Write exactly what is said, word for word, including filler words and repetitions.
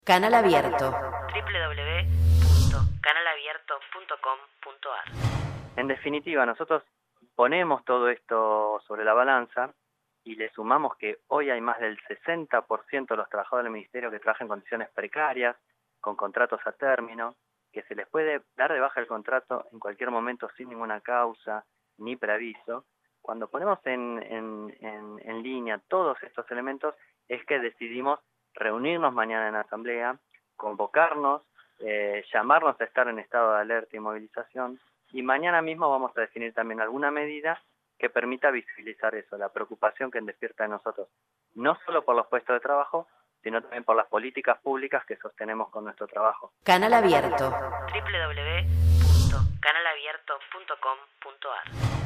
Canal Abierto. doble u doble u doble u punto canal abierto punto com punto a r. En definitiva, nosotros ponemos todo esto sobre la balanza y le sumamos que hoy hay más del sesenta por ciento de los trabajadores del Ministerio que trabajan en condiciones precarias, con contratos a término, que se les puede dar de baja el contrato en cualquier momento sin ninguna causa ni preaviso. Cuando ponemos en, en, en, en línea todos estos elementos, es que decidimos reunirnos mañana en asamblea, convocarnos, eh, llamarnos a estar en estado de alerta y movilización, y mañana mismo vamos a definir también alguna medida que permita visibilizar eso, la preocupación que despierta en nosotros, no solo por los puestos de trabajo, sino también por las políticas públicas que sostenemos con nuestro trabajo. Canal Abierto. doble u doble u doble u punto canal abierto punto com punto a r.